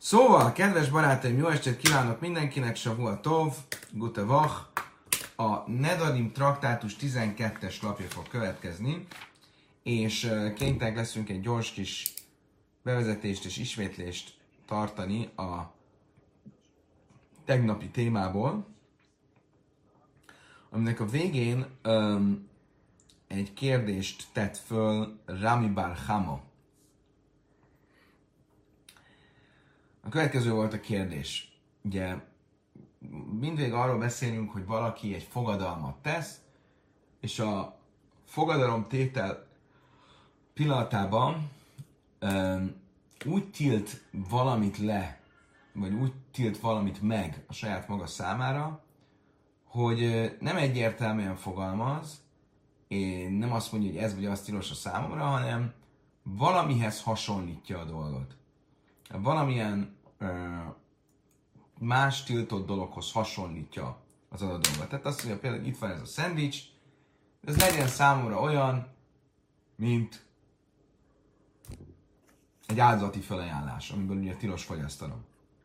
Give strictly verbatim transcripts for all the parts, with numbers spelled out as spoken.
Szóval, kedves barátaim, jó estét kívánok mindenkinek, Savua Tov, Gute Vach. A Nedarim traktátus tizenkettes lapja fog következni, és kénytelenek leszünk egy gyors kis bevezetést és ismétlést tartani a tegnapi témából, aminek a végén um, egy kérdést tett föl Rami Bar Chama. A következő volt a kérdés. Ugye mindvég arról beszélünk, hogy valaki egy fogadalmat tesz, és a fogadalomtétel pillanatában um, úgy tilt valamit le, vagy úgy tilt valamit meg a saját maga számára, hogy nem egyértelműen fogalmaz, és nem azt mondja, hogy ez vagy az tilos a számomra, hanem valamihez hasonlítja a dolgot. Valamilyen ö, más tiltott dologhoz hasonlítja az adott dolgot. Tehát azt mondja, például itt van ez a szendvics, ez legyen számomra olyan, mint egy áldozati felajánlás, amiből ugye tilos fogyasztanom.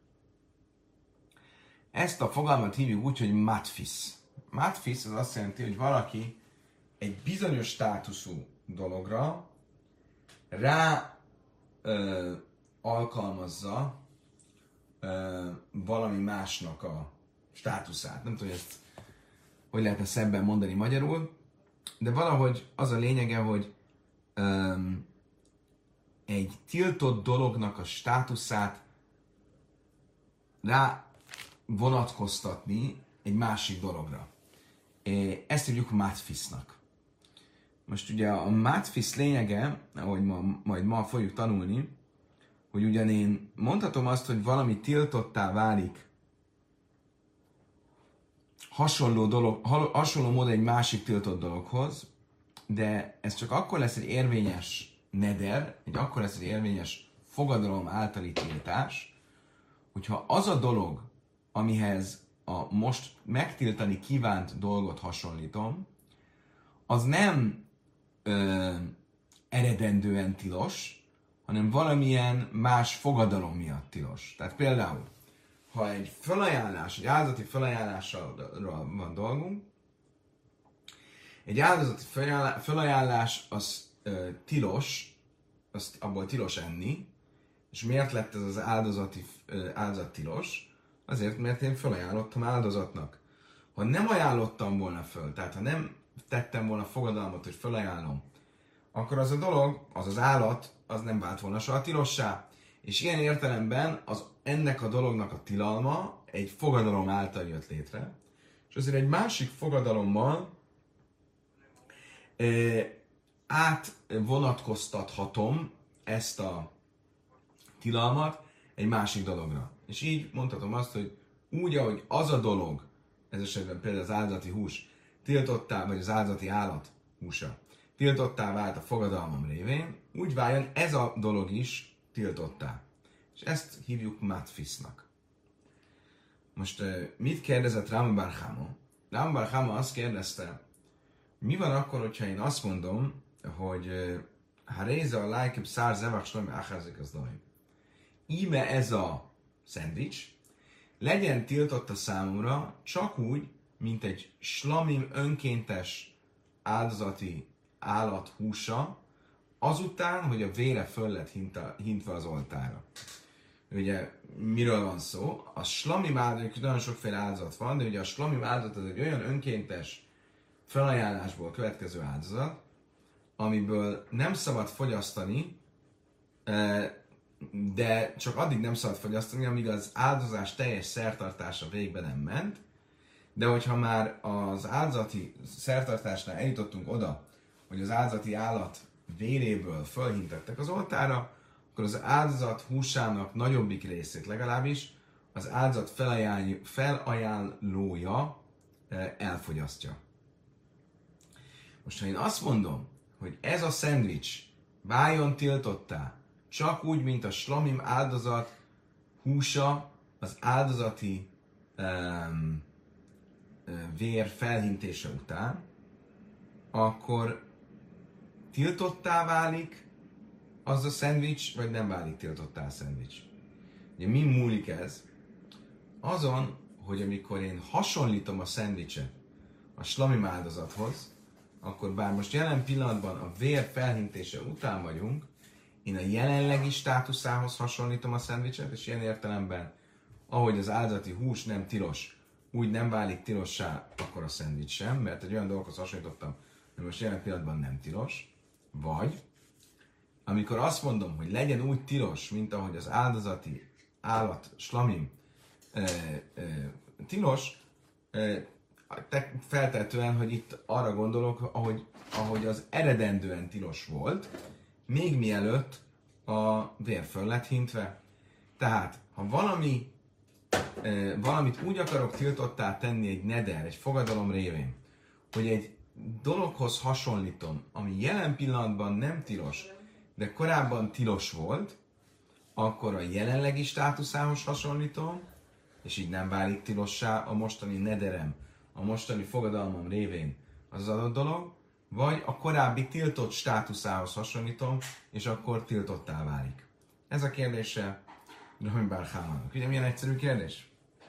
Ezt a fogalmat hívjuk úgy, hogy matfis. Matfis az azt jelenti, hogy valaki egy bizonyos státuszú dologra rá ö, alkalmazza ö, valami másnak a státuszát. Nem tudom, hogy ezt hogy lehetne szebben mondani magyarul, de valahogy az a lényege, hogy ö, egy tiltott dolognak a státuszát rá vonatkoztatni egy másik dologra. Ezt hívjuk matfisnak. Most ugye a matfis lényege, ahogy ma, majd ma fogjuk tanulni, hogy ugyan én mondhatom azt, hogy valami tiltottá válik hasonló, dolog, hasonló módon egy másik tiltott dologhoz, de ez csak akkor lesz egy érvényes neder, egy akkor lesz egy érvényes fogadalom általi tiltás, hogyha az a dolog, amihez a most megtiltani kívánt dolgot hasonlítom, az nem ö, eredendően tilos, hanem valamilyen más fogadalom miatt tilos. Tehát például, ha egy felajánlás, egy áldozati felajánlással van dolgunk, egy áldozati felajánlás az ö, tilos, az abból tilos enni, és miért lett ez az áldozati ö, áldozat tilos? Azért, mert én felajánlottam áldozatnak. Ha nem ajánlottam volna föl, tehát ha nem tettem volna fogadalmat, hogy felajánlom, akkor az a dolog, az az állat, az nem vált volna soha tilossá. És ilyen értelemben az, ennek a dolognak a tilalma egy fogadalom által jött létre. És azért egy másik fogadalommal e, átvonatkoztathatom ezt a tilalmat egy másik dologra. És így mondhatom azt, hogy úgy, ahogy az a dolog, ez esetben például az áldozati hús, tiltottá, vagy az áldozati állat húsa, tiltottá vált a fogadalmam révén, úgy váljon ez a dolog is tiltottá. És ezt hívjuk matfisnak. Most mit kérdezett Rami Bar Chama? Rami Bar Chama azt kérdezte, mi van akkor, hogyha én azt mondom, hogy ha réze a lájkebb szár zevach slajmi áházik az dajm. Íme ez a szendvics legyen tiltott a számomra csak úgy, mint egy slamim önkéntes áldozati állat húsa, azután, hogy a vére föl lett hintve az oltára. Ugye miről van szó? A slamim áldozat, nagyon sokféle áldozat van, de ugye a slamim áldozat az egy olyan önkéntes felajánlásból következő áldozat, amiből nem szabad fogyasztani, de csak addig nem szabad fogyasztani, amíg az áldozás teljes szertartása végbe nem ment, de hogyha már az áldozati szertartásnál eljutottunk oda, hogy az áldozati állat véréből fölhintettek az oltára, akkor az áldozat húsának nagyobbik részét legalábbis az áldozat felajánlója elfogyasztja. Most ha én azt mondom, hogy ez a szendvics váljon tiltottá, csak úgy, mint a slamim áldozat húsa az áldozati um, vér felhintése után, akkor tiltottá válik az a szendvics, vagy nem válik tiltottá a szendvics. Ugye mi múlik ez? Azon, hogy amikor én hasonlítom a szendvicset a slamim áldozathoz, akkor bár most jelen pillanatban a vér felhintése után vagyunk, én a jelenlegi státuszához hasonlítom a szendvicset, és ilyen értelemben, ahogy az áldozati hús nem tilos, úgy nem válik tilossá, akkor a szendvics sem, mert egy olyan dolgokhoz hasonlítottam, hogy most jelen pillanatban nem tilos. Vagy, amikor azt mondom, hogy legyen úgy tilos, mint ahogy az áldozati állat, slamim, e, e, tilos, e, feltetően, hogy itt arra gondolok, ahogy, ahogy az eredendően tilos volt, még mielőtt a vér föl lett hintve. Tehát, ha valami, e, valamit úgy akarok tiltottá tenni egy neder, egy fogadalom révén, hogy egy dologhoz hasonlítom, ami jelen pillanatban nem tilos, de korábban tilos volt, akkor a jelenlegi státuszához hasonlítom, és így nem válik tilossá a mostani nederem, a mostani fogadalmam révén az adott dolog, vagy a korábbi tiltott státuszához hasonlítom, és akkor tiltottá válik. Ez a kérdése Rahim bar Chámának. Ugye milyen egyszerű kérdés?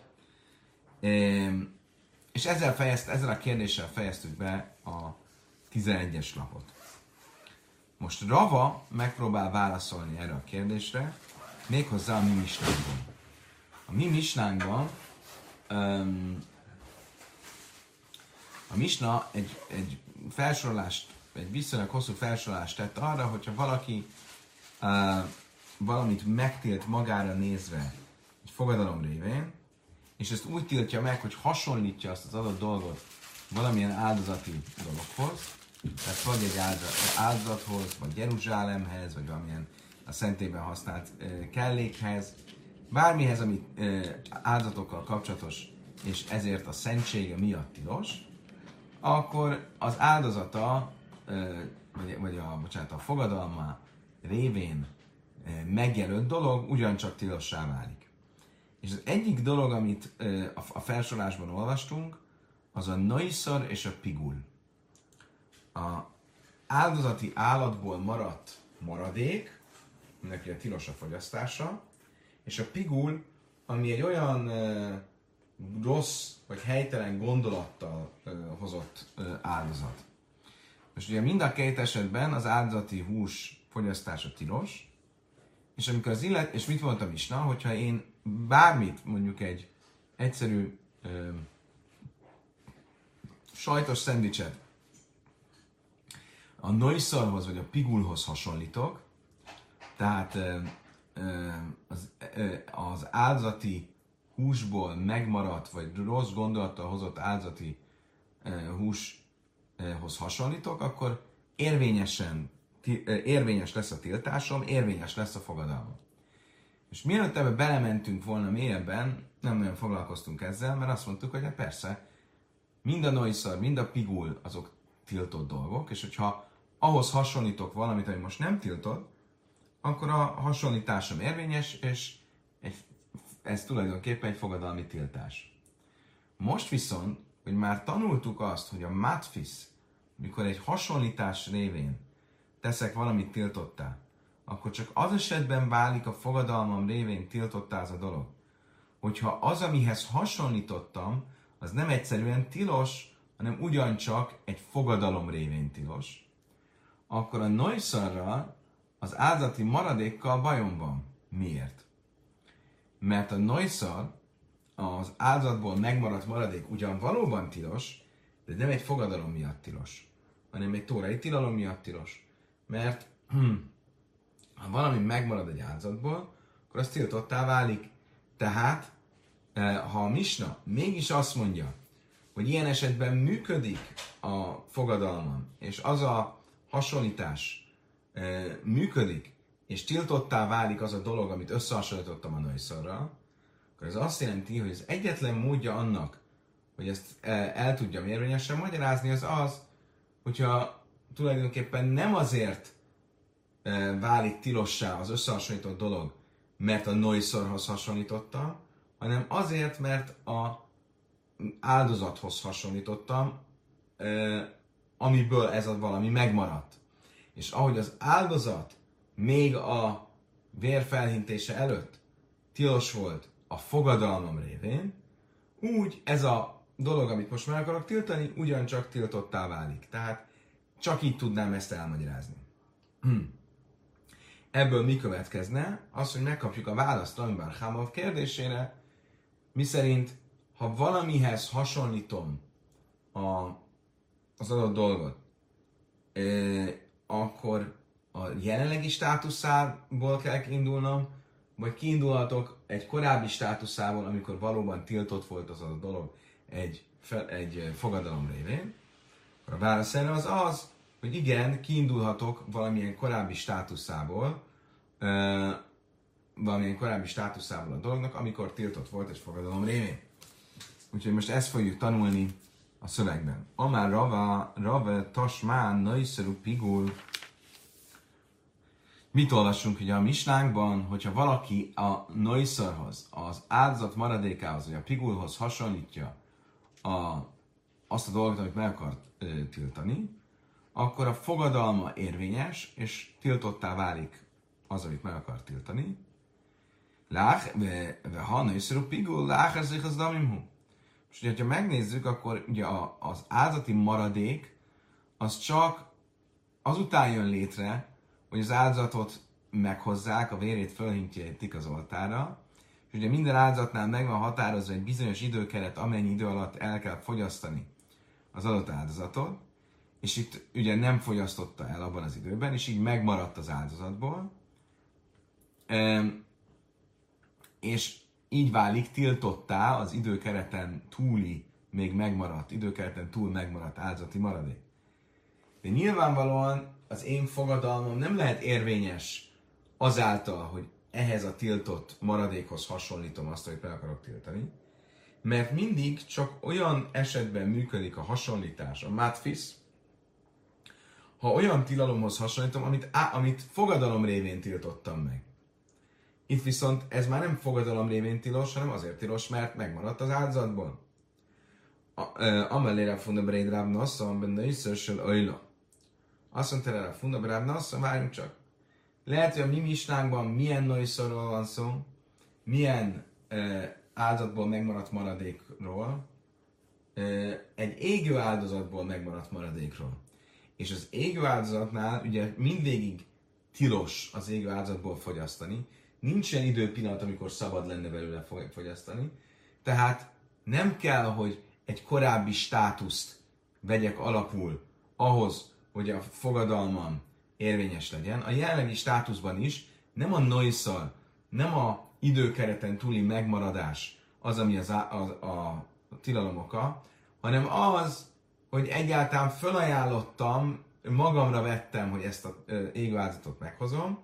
Ehm, és ezzel, fejezt, ezzel a kérdéssel fejeztük be a tizenegyes lapot. Most Rava megpróbál válaszolni erre a kérdésre, méghozzá a mi misnánkban. A mi misnánkban um, a misna egy, egy felsorolást, egy viszonylag hosszú felsorolást tett arra, hogyha valaki uh, valamit megtilt magára nézve egy fogadalom révén, és ezt úgy tiltja meg, hogy hasonlítja azt az adott dolgot valamilyen áldozati dologhoz, tehát vagy egy áldozathoz, vagy Jeruzsálemhez, vagy valamilyen a szentében használt e, kellékhez, bármihez, ami e, áldozatokkal kapcsolatos, és ezért a szentsége miatt tilos, akkor az áldozata, e, vagy, vagy a, bocsánat, a fogadalma révén e, megjelölt dolog ugyancsak tilossá válik. És az egyik dolog, amit e, a, a felsorolásban olvastunk, az a noiszor és a pigul. A áldozati állatból maradt maradék, aminek ugye tilos a fogyasztása, és a pigul, ami egy olyan uh, rossz vagy helytelen gondolattal uh, hozott uh, áldozat. Most ugye mind a két esetben az áldozati hús fogyasztása tilos, és amikor az illet, és mit mondtam is, na, hogyha én bármit, mondjuk egy egyszerű uh, sajtos szendvicset a noiszorhoz vagy a pigulhoz hasonlítok, tehát az, az áldozati húsból megmaradt, vagy rossz gondolattal hozott áldozati húshoz hasonlítok, akkor érvényesen, érvényes lesz a tiltásom, érvényes lesz a fogadalmam. És mielőtt ebbe belementünk volna mélyebben, nem nagyon foglalkoztunk ezzel, mert azt mondtuk, hogy hát persze, mind a noiszor, mind a pigul azok tiltott dolgok, és hogyha ahhoz hasonlítok valamit, ami most nem tiltott, akkor a hasonlításom érvényes, és egy, ez tulajdonképpen egy fogadalmi tiltás. Most viszont, hogy már tanultuk azt, hogy a matfis, mikor egy hasonlítás révén teszek valamit tiltottá, akkor csak az esetben válik a fogadalmam révén tiltottá az a dolog, hogyha az, amihez hasonlítottam, az nem egyszerűen tilos, hanem ugyancsak egy fogadalom révén tilos, akkor a noiszarral, az áldozati maradékkal bajom van. Miért? Mert a noiszar, az áldozatból megmaradt maradék ugyan valóban tilos, de nem egy fogadalom miatt tilos, hanem egy tórai tilalom miatt tilos. Mert hm, ha valami megmarad egy áldozatból, akkor az tiltottá válik. Tehát, ha a misna mégis azt mondja, hogy ilyen esetben működik a fogadalmam, és az a hasonlítás e, működik, és tiltottá válik az a dolog, amit összehasonlítottam a noiszorral, akkor ez azt jelenti, hogy az egyetlen módja annak, hogy ezt el, el tudjam érvényesen magyarázni, az az, hogyha tulajdonképpen nem azért e, válik tilossá az összehasonlított dolog, mert a noiszorhoz hasonlítottam, hanem azért, mert a áldozathoz hasonlítottam, e, amiből ez a valami megmaradt. És ahogy az áldozat még a vér felhintése előtt tilos volt a fogadalmam révén, úgy ez a dolog, amit most meg akarok tiltani, ugyancsak tiltottá válik. Tehát csak így tudnám ezt elmagyarázni. Hm. Ebből mi következne? Az, hogy megkapjuk a választ Rami bar Chama kérdésére, miszerint, ha valamihez hasonlítom a, az adott dolgot, e, akkor a jelenlegi státuszából kell kiindulnom, vagy kiindulhatok egy korábbi státuszából, amikor valóban tiltott volt az a dolog egy, fel, egy fogadalom révén. A válasz erre az az, hogy igen, kiindulhatok valamilyen korábbi státuszából, uh, valamilyen korábbi státuszából a dolognak, amikor tiltott volt egy fogadalom révén. Úgyhogy most ezt fogjuk tanulni a szövegben. Amár rava, rava tasmán naiszerú pigul. Mit olvassunk ugye a misnánkban, hogyha valaki a noiszarhoz, az áldozat maradékához, vagy a pigulhoz hasonlítja a, azt a dolgot, amit meg akart ö, tiltani, akkor a fogadalma érvényes, és tiltottá válik az, amit meg akar tiltani. Lách, ve ha noiszarú pigul, lách ezek az damimhu. És ugye, ha megnézzük, akkor ugye a, az áldozati maradék, az csak azután jön létre, hogy az áldozatot meghozzák, a vérét fölhintjétik az oltára, és ugye minden áldozatnál meg van határozva egy bizonyos időkeret, amennyi idő alatt el kell fogyasztani az adott áldozatot, és itt ugye nem fogyasztotta el abban az időben, és így megmaradt az áldozatból, és így válik tiltottá az időkereten túli, még megmaradt, időkereten túl megmaradt áldozati maradék. De nyilvánvalóan az én fogadalmam nem lehet érvényes azáltal, hogy ehhez a tiltott maradékhoz hasonlítom azt, amit meg akarok tiltani, mert mindig csak olyan esetben működik a hasonlítás, a matfis, ha olyan tilalomhoz hasonlítom, amit, á, amit fogadalom révén tiltottam meg. Itt viszont ez már nem fogadalom révén tilos, hanem azért tilos, mert megmaradt az áldozatból. Amellére funda beréd ráb nasszam, benne iszörsel öjla. Azt mondta erre a funda beréd nasszam, várjunk csak. Lehet, hogy a mi misnánkban milyen noiszorról van szó, milyen uh, áldozatból megmaradt maradékról, uh, egy égő áldozatból megmaradt maradékról. És az égő áldozatnál ugye mindvégig tilos az égő áldozatból fogyasztani, nincsen időpillanat, amikor szabad lenne belőle fogyasztani, tehát nem kell, hogy egy korábbi státuszt vegyek alapul ahhoz, hogy a fogadalmam érvényes legyen. A jelenlegi státuszban is nem a noiszal, nem a időkereten túli megmaradás az, ami az a, a, a tilalom oka, hanem az, hogy egyáltalán felajánlottam, magamra vettem, hogy ezt az égő áldozatot meghozom,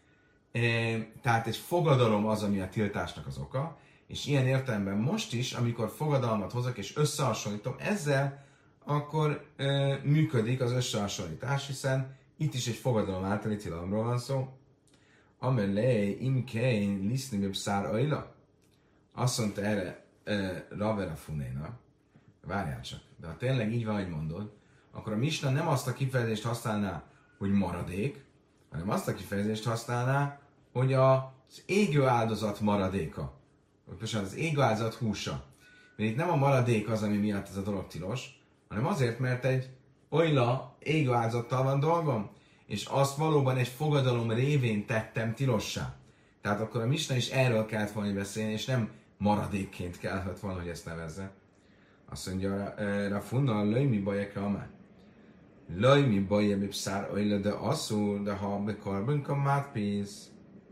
tehát egy fogadalom az, ami a tiltásnak az oka, és ilyen értelemben most is, amikor fogadalmat hozok és összehasonlítom ezzel, akkor e, működik az összehasonlítás, hiszen itt is egy fogadalom általi tilalomról van szó. Amelé imkein liszniböbb szár ajla. Azt mondta erre e, Ravera Funéna, várjál csak, de ha tényleg így van, hogy mondod, akkor a Misna nem azt a kifejezést használná, hogy maradék, hanem azt a kifejezést használná, hogy az égő áldozat maradéka. Vagy bocsánat, az égő áldozat húsa. Mert itt nem a maradék az, ami miatt ez a dolog tilos, hanem azért, mert egy olyla égő áldozattal van dolgom, és azt valóban egy fogadalom révén tettem tilossá. Tehát akkor a Misna is erről kellett volna beszélni, és nem maradékként kellett volna, hogy ezt nevezze. Azt mondja, Rafuna, löj mi bajekre amár. Löj mi baje mi pszár olyla, de asszul, de ha bekarbunk a mátpénz.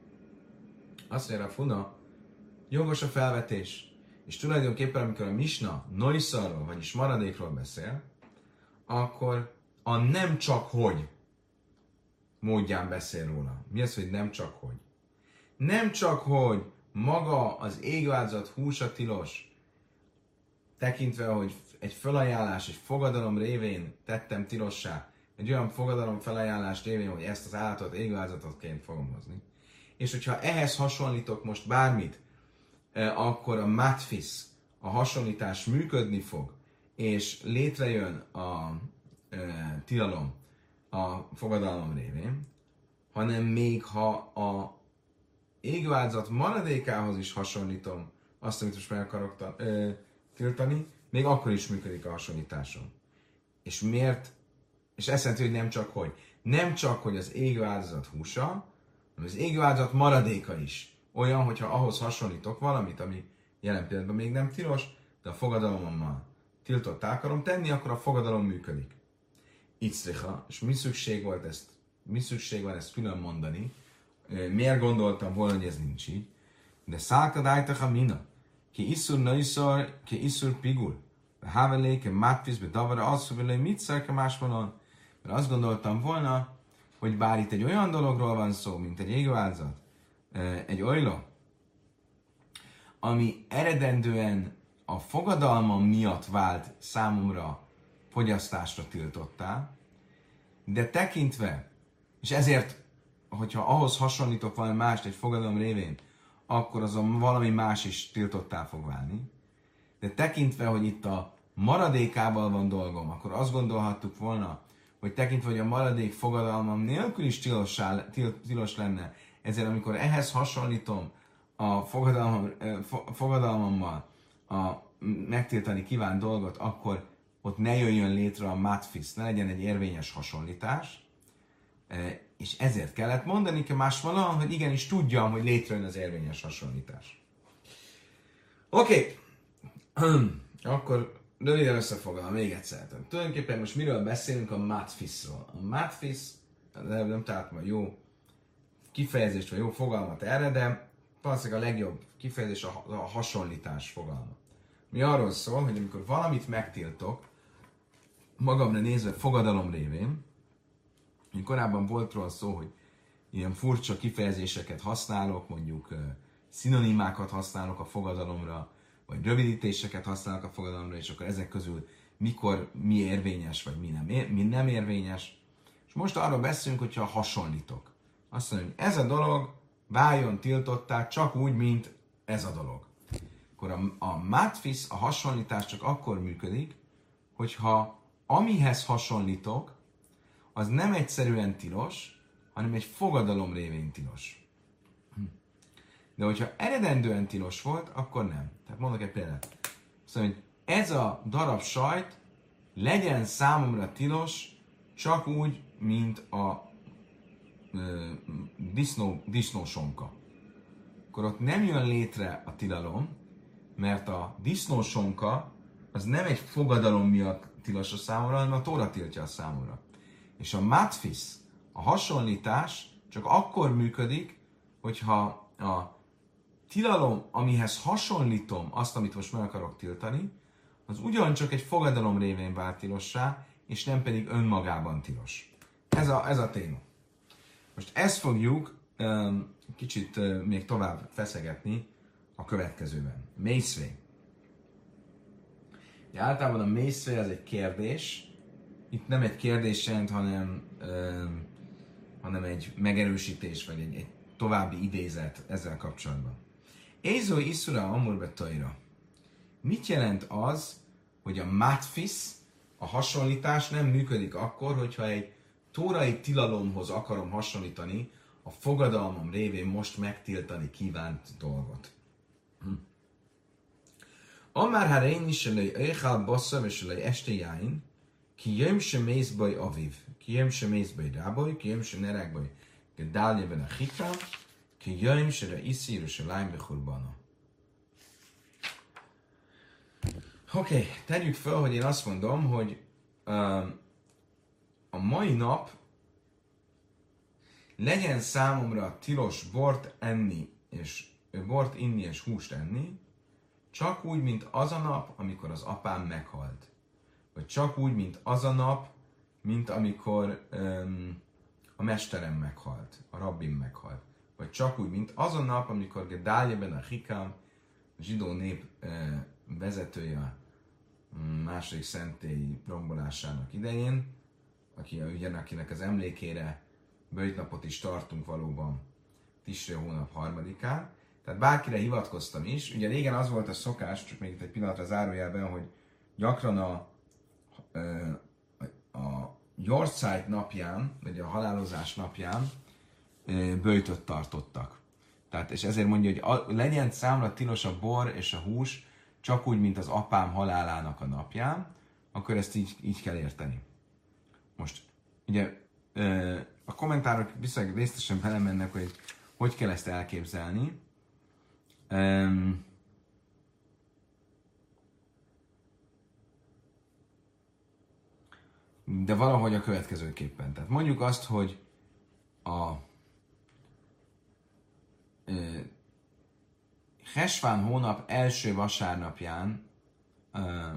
Azt mondja, Rafuna, jogos a felvetés. És tulajdonképpen, amikor a Misna noiszarról, vagyis maradékról beszél, akkor a nem csak hogy módján beszél róla. Mi az, hogy nem csak hogy? Nem csak hogy maga az égő áldozat húsa tilos, tekintve, hogy egy felajánlás, egy fogadalom révén tettem tilossá, egy olyan fogadalom felajánlás révén, hogy ezt az állatot égő áldozatotként fogom hozni. És hogyha ehhez hasonlítok most bármit, akkor a matfis, a hasonlítás működni fog, és létrejön a e, tilalom a fogadalom révén, hanem még ha a égőáldozat maradékához is hasonlítom azt, amit most meg akarok ta- ö, tiltani, még akkor is működik a hasonlításom. És miért? És ezt jelenti, hogy nem csak hogy. Nem csak, hogy az égőáldozat húsa, hanem az égőáldozat maradéka is. Olyan, hogyha ahhoz hasonlítok valamit, ami jelen pillanatban még nem tilos, de a fogadalommal tiltottá akarom tenni, akkor a fogadalom működik. Ictricha, és mi szükség volt ezt, mi szükség van ezt külön mondani, miért gondoltam volna, hogy ez nincs így, de szálkadájtacha mina, ki iszur naiszar, ki iszur pigul, behávelé, ki mátvisz, be davara, asszúvelé, mit szerke másmalon, mert azt gondoltam volna, hogy bár itt egy olyan dologról van szó, mint egy égőáldozat, egy olyla, ami eredendően a fogadalmam miatt vált számomra fogyasztásra tiltottá, de tekintve, és ezért, hogyha ahhoz hasonlítok valami mást egy fogadalom révén, akkor azon valami más is tiltottá fog válni, de tekintve, hogy itt a maradékával van dolgom, akkor azt gondolhattuk volna, hogy tekintve, hogy a maradék fogadalmam nélkül is tilossá, til, tilos lenne, ezért amikor ehhez hasonlítom a fogadalmam, fogadalmammal a megtiltani kívánt dolgot, akkor ott ne jöjjön létre a matfisz, ne legyen egy érvényes hasonlítás, és ezért kellett mondani, hogy más valahol, hogy igenis tudjam, hogy létrejön az érvényes hasonlítás. Oké, okay. Akkor röviden összefoglalom még egyszer. Tulajdonképpen most miről beszélünk? A matfiszról. A matfisz, nem találtam a jó kifejezést, vagy jó fogalmat erre, de valószínűleg a legjobb kifejezés a, a hasonlítás fogalma. Mi arról szól, hogy amikor valamit megtiltok, magamra nézve fogadalom révén, korábban volt róla szó, hogy ilyen furcsa kifejezéseket használok, mondjuk uh, szinonimákat használok a fogadalomra, vagy rövidítéseket használok a fogadalomra, és akkor ezek közül mikor mi érvényes, vagy mi nem, ér, mi nem érvényes. És most arról beszélünk, hogyha hasonlítok. Azt mondom, hogy ez a dolog váljon tiltottá csak úgy, mint ez a dolog. Akkor a, a matfisz, a hasonlítás csak akkor működik, hogyha amihez hasonlítok, az nem egyszerűen tilos, hanem egy fogadalom révén tilos. De hogyha eredendően tilos volt, akkor nem. Tehát mondok egy példát. Szóval, hogy ez a darab sajt legyen számomra tilos, csak úgy, mint a ö, disznó, disznósonka. Akkor ott nem jön létre a tilalom, mert a disznósonka az nem egy fogadalom miatt tilos a számomra, hanem a Tóra tiltja a számomra. És a matfisz, a hasonlítás csak akkor működik, hogyha a tilalom, amihez hasonlítom azt, amit most meg akarok tiltani, az ugyancsak egy fogadalom révén vált tilossá, és nem pedig önmagában tilos. Ez a, ez a téma. Most ezt fogjuk um, kicsit uh, még tovább feszegetni a következőben. Mészvé. Általában a mészvé az egy kérdés. Itt nem egy kérdés jelent, hanem, um, hanem egy megerősítés, vagy egy, egy további idézet ezzel kapcsolatban. Ézó iszura amurbe tajra. Mit jelent az, hogy a matfisz, a hasonlítás nem működik akkor, hogyha egy tórai tilalomhoz akarom hasonlítani a fogadalmam révén most megtiltani kívánt dolgot. Hm. Amár ha én is elej éjjel basszam és elej este jáin, ki jöjjön sem mész baj aviv, ki jöjjön sem mész baj rábaj, ki jöjjön sem nerek baj gedáljeben a hitám, ki jöjjön sem iszi Jeruzsálem bechurbana. Oké, okay, tegyük fel, hogy én azt mondom, hogy uh, a mai nap legyen számomra tilos bort enni, és bort inni és húst enni, csak úgy, mint az a nap, amikor az apám meghalt. Vagy csak úgy, mint az a nap, mint amikor um, a mesterem meghalt, a rabbim meghalt. Vagy csak úgy, mint az a nap, amikor Gedáljeben a Hikam, a zsidó nép uh, vezetője második szentély rombolásának idején, aki, ugyan, akinek az emlékére böjtnapot is tartunk valóban Tisré hónap harmadikán. Tehát bárkire hivatkoztam is. Ugye régen az volt a szokás, csak még itt egy pillanatra zárójelben, hogy gyakran a, a Yortzeit napján, vagy a halálozás napján böjtöt tartottak. Tehát Tehát, és ezért mondja, hogy a, legyen számra tilos a bor és a hús, csak úgy, mint az apám halálának a napján, akkor ezt így, így kell érteni. Most, ugye, a kommentárok viszonylag részletesen belemennek, hogy hogy kell ezt elképzelni. De valahogy a következőképpen. Tehát mondjuk azt, hogy a Hesván hónap első vasárnapján uh,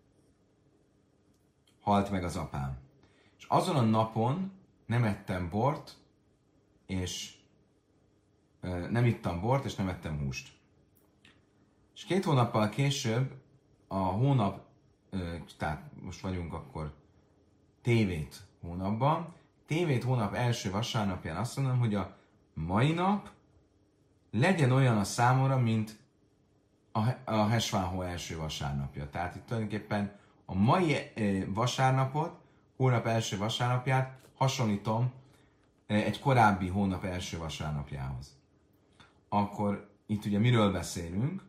halt meg az apám. És azon a napon nem ettem bort, és uh, nem ittam bort, és nem ettem húst. És két hónappal később a hónap, uh, tehát most vagyunk akkor tévét hónapban, tévét hónap első vasárnapján azt mondom, hogy a mai nap legyen olyan a számomra, mint a, a Hesvánhó első vasárnapja. Tehát itt tulajdonképpen a mai e, vasárnapot, hónap első vasárnapját hasonlítom e, egy korábbi hónap első vasárnapjához. Akkor itt ugye miről beszélünk?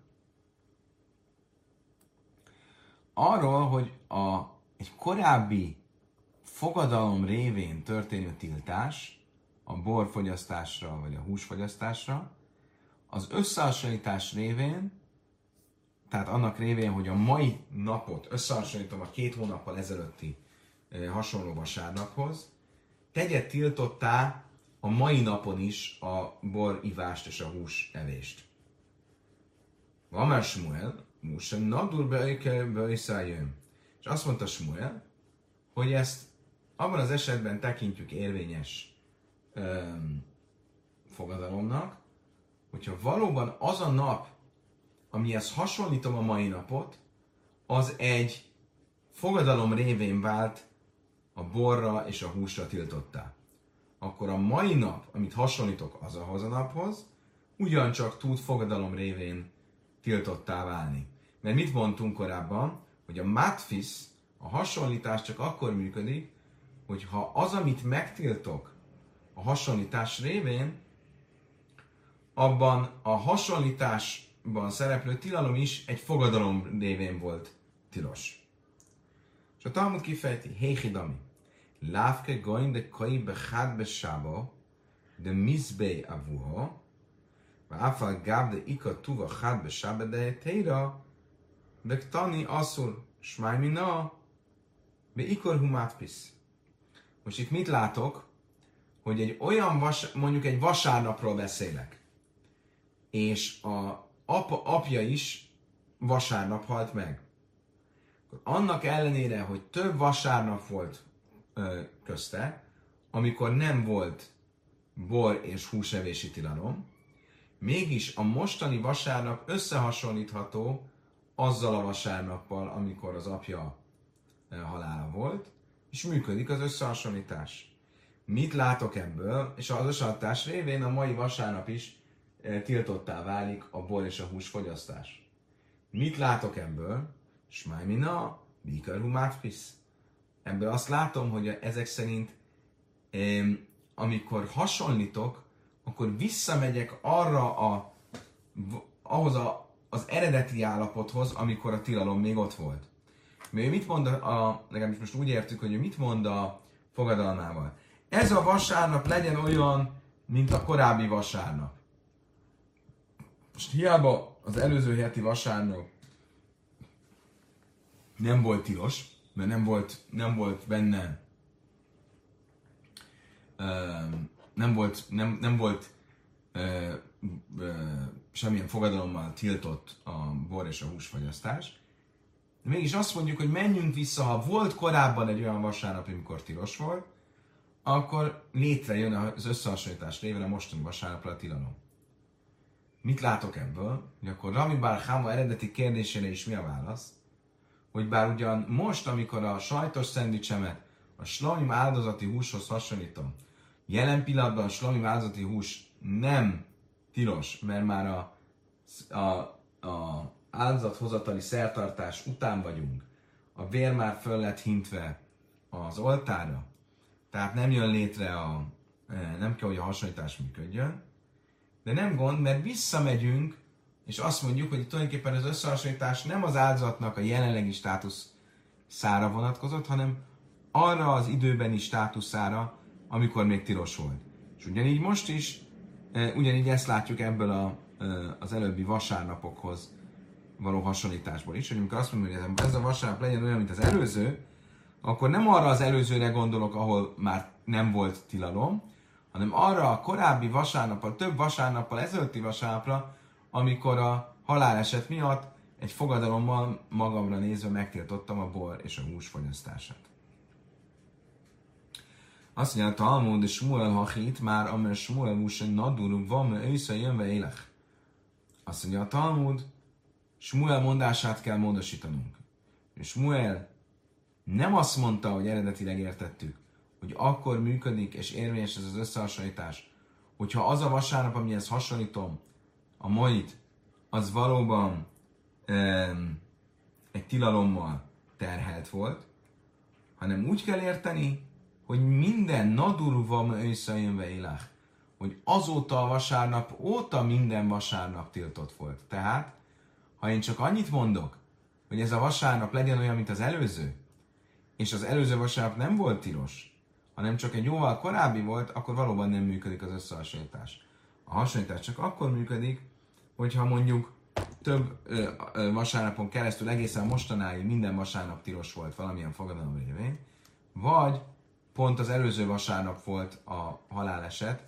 Arról, hogy a, egy korábbi fogadalom révén történő tiltás a borfogyasztásra vagy a húsfogyasztásra, az összehasonlítás révén, tehát annak révén, hogy a mai napot összehasonlítom a két hónappal ezelőtti e, hasonló vasárnaphoz, tegye tiltottá a mai napon is a borivást és a hús evést. Van már Smuel, Musen Nadur Beöjszájön. És azt mondta Smuel, hogy ezt abban az esetben tekintjük érvényes um, fogadalomnak, hogyha valóban az a nap, amihez hasonlítom a mai napot, az egy fogadalom révén vált a borra és a húsra tiltottá. Akkor a mai nap, amit hasonlítok az ahhoz a naphoz, ugyancsak tud fogadalom révén tiltottá válni. Mert mit mondtunk korábban, hogy a matfis, a hasonlítás csak akkor működik, hogyha az, amit megtiltok a hasonlítás révén, abban a hasonlításban szereplő tilalom is egy fogadalom révén volt tilos. És a Talmud kifejti, Héhidami, Lávke goin de kai bechad besába, de mizbei avuha, váfal gáb de ika tuva chad besába de teira, vektani asszur, smájmina, be ikor humátpis. Most itt mit látok? Hogy egy olyan, vas, mondjuk egy vasárnapról beszélek, és a apa, apja is vasárnap halt meg. Annak ellenére, hogy több vasárnap volt ö, közte, amikor nem volt bor és húsevési tilalom, mégis a mostani vasárnap összehasonlítható azzal a vasárnappal, amikor az apja ö, halála volt, és működik az összehasonlítás. Mit látok ebből? És az összehasonlítás révén a mai vasárnap is tiltottá válik a bor és a hús fogyasztás. Mit látok ebből? Smájmina, bikar humátpis. Ebből azt látom, hogy ezek szerint, amikor hasonlítok, akkor visszamegyek arra a, ahhoz a, az eredeti állapothoz, amikor a tilalom még ott volt. Mert mit mond a, a legalábbis most úgy értük, hogy mit mond a fogadalmával. Ez a vasárnap legyen olyan, mint a korábbi vasárnap. Most hiába az előző heti vasárnap nem volt tilos, mert nem volt, nem volt benne, uh, nem volt, nem, nem volt uh, uh, semmilyen fogadalommal tiltott a bor és a húsfogyasztás. De mégis azt mondjuk, hogy menjünk vissza, ha volt korábban egy olyan vasárnap, amikor tilos volt, akkor létrejön az összehasonlítás révén a mostani vasárnapra a tilalom. Mit látok ebből? Hogy akkor Rami Bar Chama eredeti kérdésére is mi a válasz? Hogy bár ugyan most, amikor a sajtos szendvicsemet a slomim áldozati húshoz hasonlítom, jelen pillanatban a slomim áldozati hús nem tilos, mert már a, a, a áldozathozatali szertartás után vagyunk, a vér már föl lett hintve az oltára, tehát nem jön létre a, nem kell, hogy a hasonlítás működjön. de nem gond, mert visszamegyünk, és azt mondjuk, hogy tulajdonképpen az összehasonlítás nem az áldozatnak a jelenlegi státuszára vonatkozott, hanem arra az időbeni státuszára, amikor még tilos volt. És ugyanígy most is, ugyanígy ezt látjuk ebből a, az előbbi vasárnapokhoz való hasonlításból is, hogy amikor azt mondjuk, hogy ez a vasárnap legyen olyan, mint az előző, akkor nem arra az előzőre gondolok, ahol már nem volt tilalom, hanem arra a korábbi vasárnappal, több vasárnappal, ezelőtti vasárnapra, amikor a haláleset miatt egy fogadalommal magamra nézve megtiltottam a bor és a hús fogyasztását. Azt mondja, a Talmud, Shmuel hachit, már amer Shmuel húsen nadur, van, ősze jönve élek. Azt mondja, a Talmud, Shmuel mondását kell módosítanunk. És Shmuel nem azt mondta, hogy eredetileg értettük, hogy akkor működik és érvényes ez az összehasonlítás, hogyha az a vasárnap, amihez hasonlítom, a mait, az valóban um, egy tilalommal terhelt volt, hanem úgy kell érteni, hogy minden nadurva őszajönve élek, hogy azóta a vasárnap óta minden vasárnap tiltott volt. Tehát, ha én csak annyit mondok, hogy ez a vasárnap legyen olyan, mint az előző, és az előző vasárnap nem volt tilos, hanem csak egy jóval korábbi volt, akkor valóban nem működik az összehasonlítás. A hasonlítás csak akkor működik, hogyha mondjuk több ö, ö, vasárnapon keresztül egészen mostanáig minden vasárnap tilos volt valamilyen fogadalom révén, vagy pont az előző vasárnap volt a haláleset,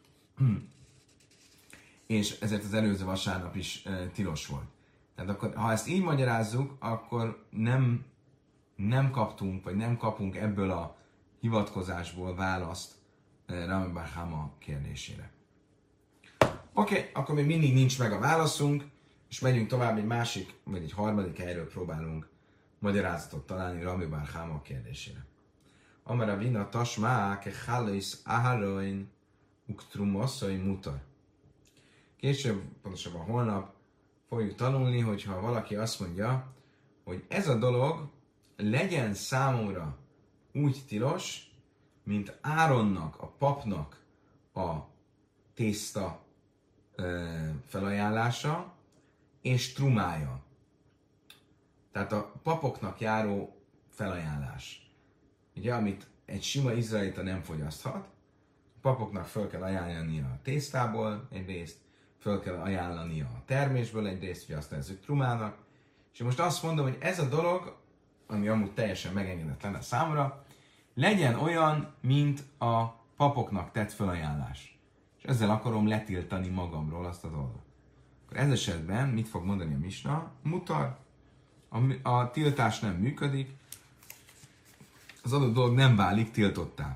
és ezért az előző vasárnap is ö, tilos volt. Tehát akkor, ha ezt így magyarázzuk, akkor nem, nem kaptunk, vagy nem kapunk ebből a hivatkozásból választ uh, Rami bar Hama kérdésére. Oké, okay, akkor még mindig nincs meg a válaszunk, és megyünk tovább egy másik, vagy egy harmadik helyről próbálunk magyarázatot találni Rami bar Hama kérdésére. Amara vina tasmá ke chalis aharoin uktrumoszai mutar. Később, pontosabban holnap fogjuk tanulni, hogyha valaki azt mondja, hogy ez a dolog legyen számomra úgy tilos, mint Áronnak, a papnak a tészta ö, felajánlása és trumája. Tehát a papoknak járó felajánlás. Ugye, amit egy sima izraelita nem fogyaszthat, a papoknak föl kell ajánlani a tésztából egy részt, föl kell ajánlani a termésből egy részt, hogy azt nevezzük trumának. És most azt mondom, hogy ez a dolog, ami amúgy teljesen megengedett lenne számomra, legyen olyan, mint a papoknak tett felajánlás. És ezzel akarom letiltani magamról azt a dolgot. Akkor ez esetben mit fog mondani a misna? Mutar. A, a tiltás nem működik, az adott dolog nem válik tiltottá.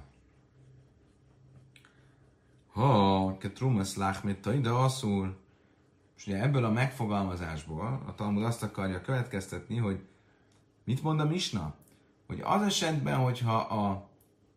Ha, ke trumas láchmet de asszul. És ugye ebből a megfogalmazásból a Talmud azt akarja következtetni, hogy mit mond a misna? Hogy az esetben, hogyha a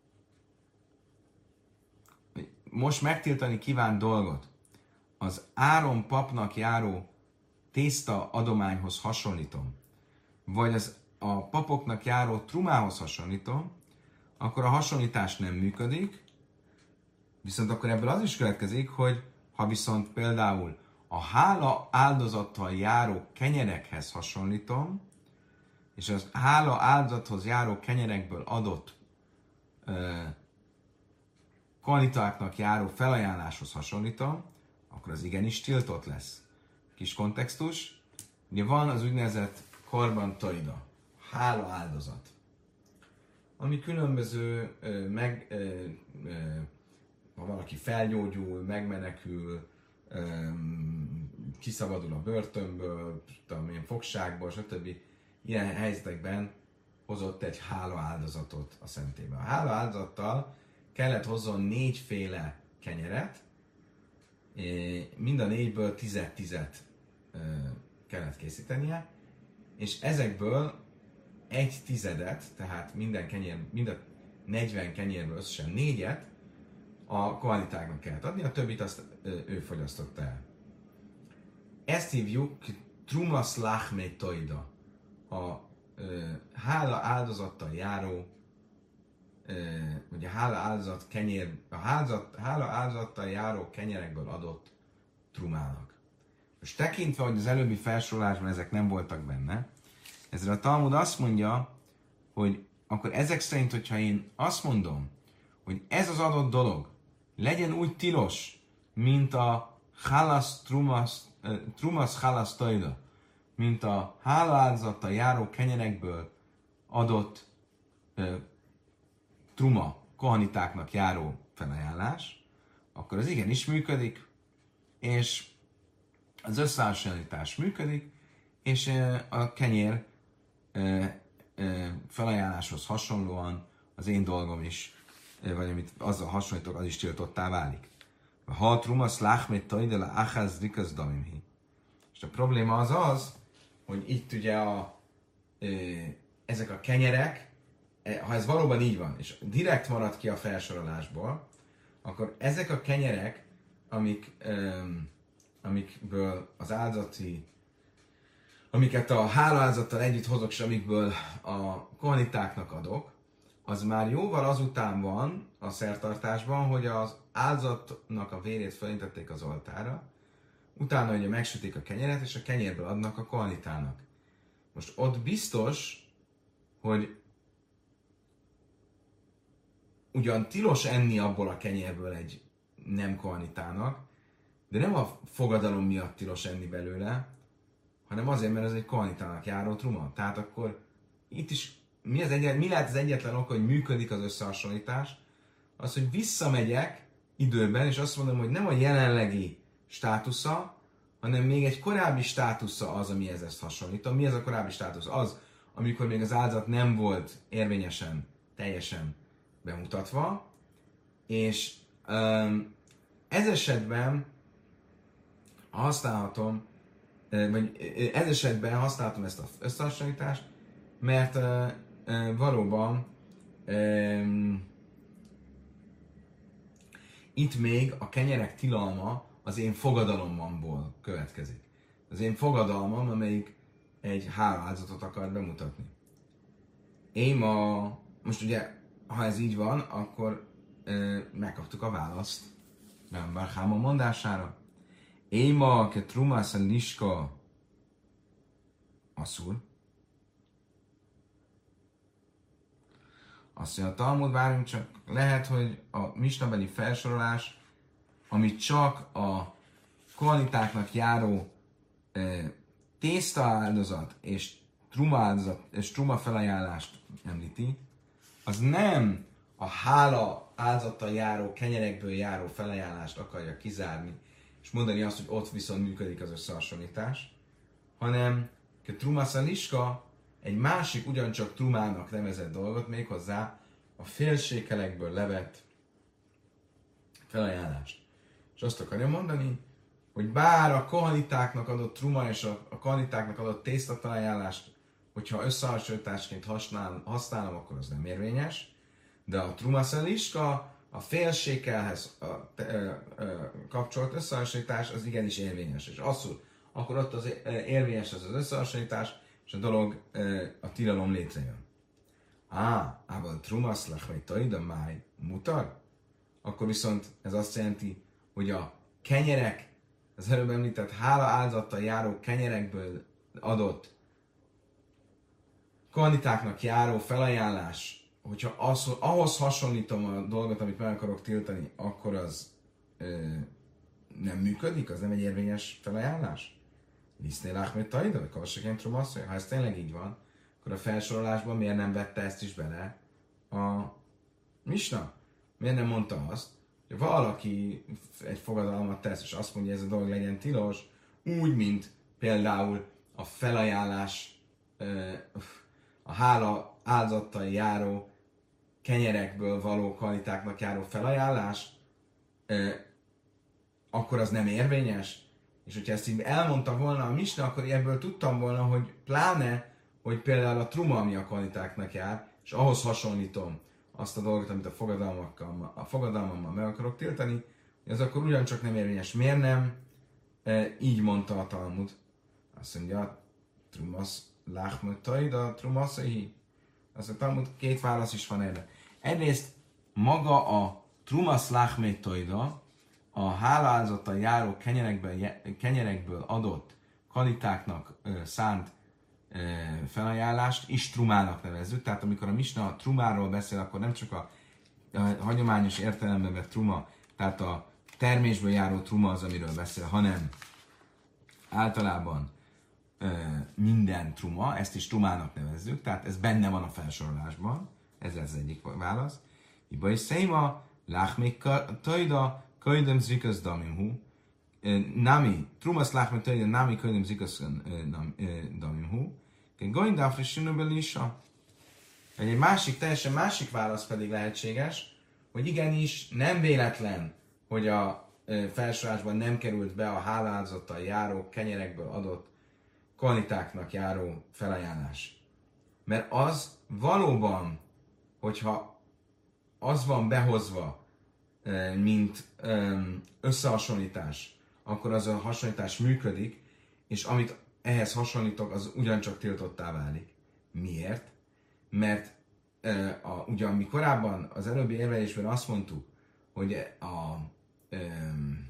most megtiltani kívánt dolgot az Áron papnak járó tészta adományhoz hasonlítom, vagy az a papoknak járó trumához hasonlítom, akkor a hasonlítás nem működik, viszont akkor ebből az is következik, hogy ha viszont például a hála áldozattal járó kenyerekhez hasonlítom, és az hála áldozathoz járó kenyerekből adott uh, kvalitáknak járó felajánláshoz hasonlítom, akkor az igenis tiltott lesz. Kis kontextus. Ugye van az úgynevezett korban toida, hála áldozat, ami különböző, uh, meg, uh, uh, ha valaki felgyógyul, megmenekül, um, kiszabadul a börtönből, tudom én, fogságból, stb. Ilyen helyzetekben hozott egy hála áldozatot a szentébe. A hála áldozattal kellett hozzon négyféle kenyeret, mind a négyből tizet-tizet kellett készítenie, és ezekből egy tizedet, tehát minden kenyér, mind a negyven kenyérből összesen négyet a kvalitáknak kellett adni, a többit azt ő fogyasztotta el. Ezt hívjuk trumas lachmei toida, a ö, hála áldozattal járó, ö, vagy a hála áldozat kenyér, a házat, hála áldozattal járó kenyerekből adott trumának. Most tekintve, hogy az előbbi felsorolásban ezek nem voltak benne, ezzel a Talmud azt mondja, hogy akkor ezek szerint, hogyha én azt mondom, hogy ez az adott dolog legyen úgy tilos, mint a halasz trumas, trumas halasz tajda, mint a hálaáldozattal járó kenyerekből adott uh, truma kohanitáknak járó felajánlás, akkor az igenis működik, és az összehasonlítás működik, és uh, a kenyér uh, uh, felajánláshoz hasonlóan az én dolgom is, uh, vagy amit azzal hasonlítok, az is tiltottá válik. Ha trumas láchmét tajdele achaz rikaz damimhi. És a probléma az az, hogy itt ugye a, ö, ezek a kenyerek, ha ez valóban így van, és direkt marad ki a felsorolásból, akkor ezek a kenyerek, amik, ö, amikből az áldozati, amiket a hálaáldozattal együtt hozok, és amikből a kohanitáknak adok, az már jóval azután van a szertartásban, hogy az áldozatnak a vérét felintették az oltára, utána ugye megsütik a kenyeret, és a kenyérből adnak a kohanitának. Most ott biztos, hogy ugyan tilos enni abból a kenyérből egy nem kohanitának, de nem a fogadalom miatt tilos enni belőle, hanem azért, mert ez egy kohanitának járó truma. Tehát akkor itt is mi, az egyet, mi lehet az egyetlen ok, hogy működik az összehasonlítás? Az, hogy visszamegyek időben, és azt mondom, hogy nem a jelenlegi státusza, hanem még egy korábbi státusza az, amihez ezt hasonlítom. Mi ez a korábbi státusz? Az, amikor még az áldozat nem volt érvényesen, teljesen bemutatva, és um, ez esetben használhatom, vagy ez esetben használhatom ezt az összehasonlítást, mert uh, uh, valóban um, itt még a kenyerek tilalma az én fogadalomamból következik. Az én fogadalmam, amelyik egy háláldozatot akar bemutatni. Én ma, most ugye, ha ez így van, akkor ö, megkaptuk a választ Ben bar Cháma mondására. Én ma, ke trumász a liska asszur. Azt mondja, a Talmud, várjunk csak, lehet, hogy a misnabeli felsorolás, ami csak a kohanitáknak járó e, tészta áldozat és truma áldozat és truma felajánlást említi, az nem a hála áldozattal járó, kenyerekből járó felajánlást akarja kizárni, és mondani azt, hogy ott viszont működik az összehasonlítás, hanem a trumaszaliska egy másik, ugyancsak trumának nevezett dolgot, méghozzá a félsékelekből levett felajánlást. És azt akarja mondani, hogy bár a kohanitáknak adott truma és a, a kohanitáknak adott tésztafelajánlást, hogyha összehasonlításként használ, használom, akkor az nem érvényes, de a trumaszaliska, a félsékelhez a, a, a, a kapcsolt összehasonlítás az igenis érvényes. És asszul, akkor ott az érvényes az az összehasonlítás, és a dolog, a tilalom létrejön. Á, ával trumasz lachmei taida máj mutar? Akkor viszont ez azt jelenti, hogy a kenyerek, az előbb említett hála áldozattal járó kenyerekből adott kohanitáknak járó felajánlás, hogyha az, ahhoz hasonlítom a dolgot, amit meg akarok tiltani, akkor az ö, nem működik, az nem egy érvényes felajánlás? Lisznél Ahmed Taida, vagy Kavassaként Trumasszony? Ha ez tényleg így van, akkor a felsorolásban miért nem vette ezt is bele a Misna? Miért nem mondta azt, hogy valaki egy fogadalmat tesz, és azt mondja, hogy ez a dolog legyen tilos, úgy, mint például a felajánlás, a hála áldozattal járó kenyerekből való kvalitáknak járó felajánlás, akkor az nem érvényes. És hogyha ezt így elmondta volna a Misna, akkor ebből tudtam volna, hogy pláne, hogy például a truma, ami a kvalitáknak jár, és ahhoz hasonlítom azt a dolgot, amit a fogadalmakkal, a fogadalmammal meg akarok tiltani, hogy az akkor ugyancsak nem érvényes. Miért nem? E, így mondta a Talmud. Azt mondja, trumasz láchmöt taida, trumaszai. Azt a Talmud, két válasz is van erre. Egyrészt maga a trumasz láchmöt taida, a hálaáldozattal járó kenyerekből, kenyerekből adott kanitáknak ö, szánt ö, felajánlást is trumának nevezzük. Tehát amikor a Misna a trumáról beszél, akkor nem csak a, a hagyományos értelemben vett truma, tehát a termésből járó truma az, amiről beszél, hanem általában ö, minden truma, ezt is trumának nevezzük, tehát ez benne van a felsorolásban, ez az egyik válasz. Iba is széma, láchmék tajda, köjdem zikas damimhu, nami, trumas láchmék tajda, nami köjdem zikas damimhu, goin dafrisinu belisa. Egy másik, teljesen másik válasz pedig lehetséges, hogy igenis nem véletlen, hogy a felsorolásban nem került be a hálaáldozattal járó kenyerekből adott kanitáknak járó felajánlás. Mert az valóban, hogyha az van behozva, mint összehasonlítás, akkor az a hasonlítás működik, és amit ehhez hasonlítok, az ugyancsak tiltottá válik. Miért? Mert a, ugyan mi korábban az előbbi érvelésben azt mondtuk, hogy a um,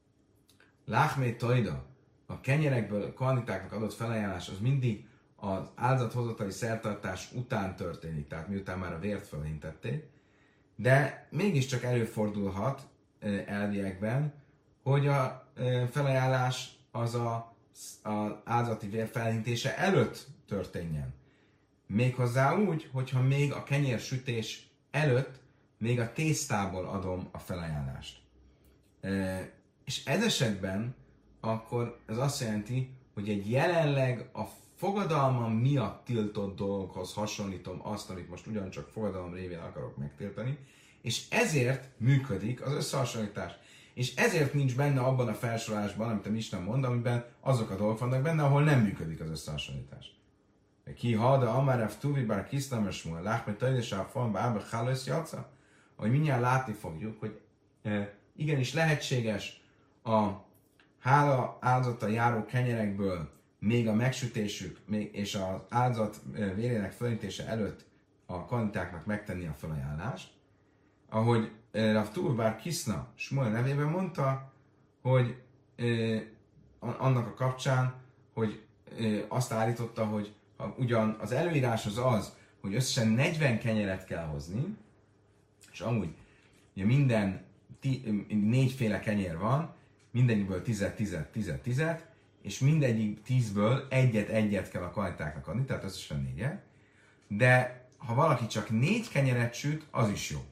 láhmé tajda, a kenyerekből a kanitáknak adott felajánlás, az mindig az áldozathozatali szertartás után történik, tehát miután már a vért felintették, de mégiscsak előfordulhat elviekben, hogy a felajánlás az a, az áldozati vér felintése előtt történjen. Méghozzá úgy, hogyha még a kenyérsütés előtt még a tésztából adom a felajánlást. E, és ez esetben akkor ez azt jelenti, hogy egy jelenleg a fogadalmam miatt tiltott dolgokhoz hasonlítom azt, amit most ugyancsak fogadalom révén akarok megtiltani, és ezért működik az összehasonlítás. És ezért nincs benne abban a felsorolásban, amit a Misna mond, amiben azok a dolgok vannak benne, ahol nem működik az összehasonlítás. Ki hada amárav tuvi bár kiszlames múl, láhmet tajdesáv fan bába hálősz jaca, ahogy mindjárt látni fogjuk, hogy e, igenis lehetséges a hála áldozattal járó kenyerekből még a megsütésük még, és az áldozat vérének fölintése előtt a kanitáknak megtenni a felajánlást. Ahogy e, Rav Tuvi bár Kiszna Smuel nevében mondta, hogy e, annak a kapcsán, hogy e, azt állította, hogy ha ugyan az előírás az az, hogy összesen negyven kenyeret kell hozni, és amúgy ugye minden tí, négyféle kenyér van, mindegyikből tizet, tizet, tizet, tizet, és mindegyik tízből egyet-egyet kell a kanitáknak adni, tehát összesen négyet. De ha valaki csak négy kenyeret süt, az is jó.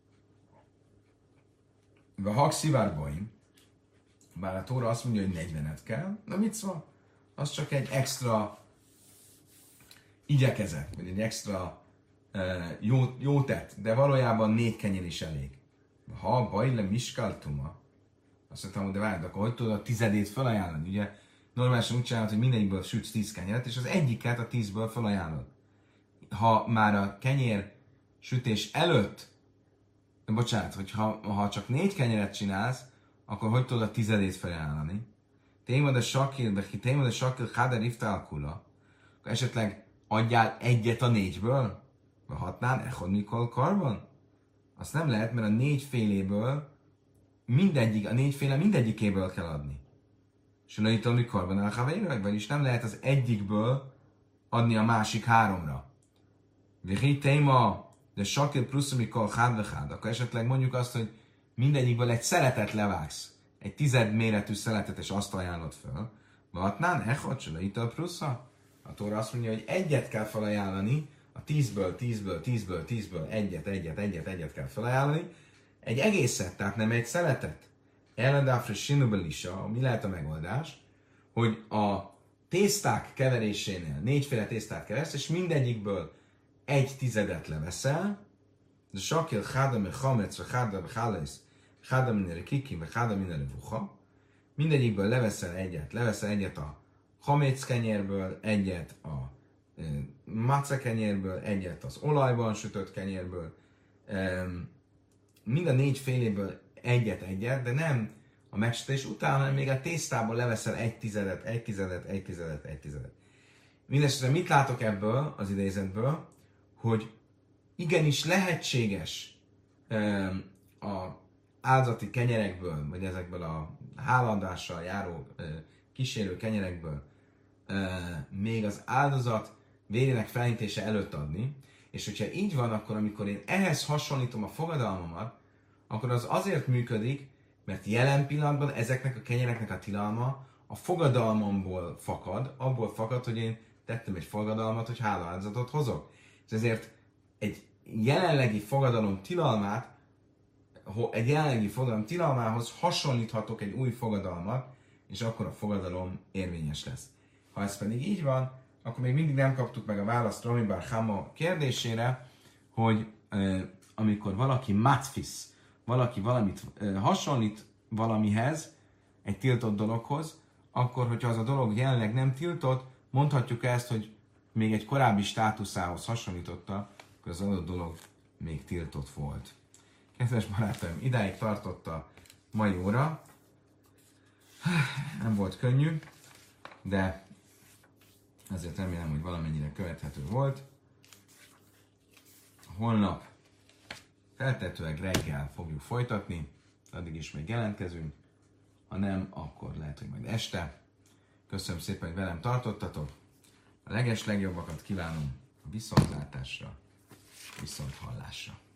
A hag szivárbaim, bár a Tóra azt mondja, hogy negyvenet kell, de mit szól? Az csak egy extra igyekezet, vagy egy extra uh, jó, jó tett, de valójában négy kenyér is elég. Ha baj le miskaltuma, azt mondtam, de várj, akkor hogy tudod a tizedét felajánlani? Ugye normálisan úgy csinálod, hogy mindegyikből sütsz tíz kenyeret, és az egyiket a tízből felajánlod. Ha már a kenyér sütés előtt, bocsánat, hogy ha, ha csak négy kenyeret csinálsz, akkor hogy tudod a tizedét felajánlani? Témad a sakil, de ki témad a sakil, háder iftál kula, akkor esetleg adjál egyet a négyből? Vagy hatnán, echod mikor karban? Azt nem lehet, mert a négyféléből mindegyik, a négyféle mindegyikéből kell adni. És a itt mikor van elhavéről, vagyis nem lehet az egyikből adni a másik háromra. Vihi téma, de sakil plusz, amikor hád ve hád, akkor esetleg mondjuk azt, hogy mindegyikből egy szeletet levágsz, egy tized méretű szeletet, és azt ajánlod föl. Vatnán, echod, se itt a plusza. A Tóra azt mondja, hogy egyet kell felajánlani, a tízből, tízből, tízből, tízből egyet, egyet, egyet, egyet kell felajánlani. Egy egészet, tehát nem egy szeletet. Ellendáfri sinubelisa, mi lehet a megoldás? Hogy a tészták keverésénél négyféle tésztát keversz, és mindegyikből egy tizedet leveszel, de sakil chádam chametz, vagy chádam chálész, chádam minere kiki, vagy chádam minere vucha. Mindegyikből leveszel egyet, leveszel egyet a chametz kenyérből, egyet a e, maca kenyérből, egyet az olajban sütött kenyérből, e, mind a négy féléből egyet-egyet, de nem a megsütés után, hanem még a tésztából leveszel egy tizedet, egy tizedet, egy tizedet, egy tizedet. Mindenesetre mit látok ebből az idézetből, hogy igenis lehetséges e, a áldozati kenyerekből, vagy ezekből a háladással járó kísérő kenyerekből még az áldozat vérének felintése előtt adni, és hogyha így van, akkor amikor én ehhez hasonlítom a fogadalmamat, akkor az azért működik, mert jelen pillanatban ezeknek a kenyereknek a tilalma a fogadalmamból fakad, abból fakad, hogy én tettem egy fogadalmat, hogy hálaáldozatot hozok. És ezért egy jelenlegi fogadalom tilalmát, egy jelenlegi fogadalom tilalmához hasonlíthatok egy új fogadalmat, és akkor a fogadalom érvényes lesz. Ha ez pedig így van, akkor még mindig nem kaptuk meg a választ Rami bar Chama kérdésére, hogy euh, amikor valaki matfis, valaki valamit euh, hasonlít valamihez, egy tiltott dologhoz, akkor, hogyha az a dolog jelenleg nem tiltott, mondhatjuk ezt, hogy még egy korábbi státuszához hasonlította, akkor az adott dolog még tiltott volt. Kedves barátaim, idáig tartott a mai óra. Nem volt könnyű, de ezért remélem, hogy valamennyire követhető volt. Holnap feltetőleg reggel fogjuk folytatni, addig is még jelentkezünk. Ha nem, akkor lehet, hogy majd este. Köszönöm szépen, hogy velem tartottatok. A leges legjobbakat kívánom a viszontlátásra, viszont hallásra.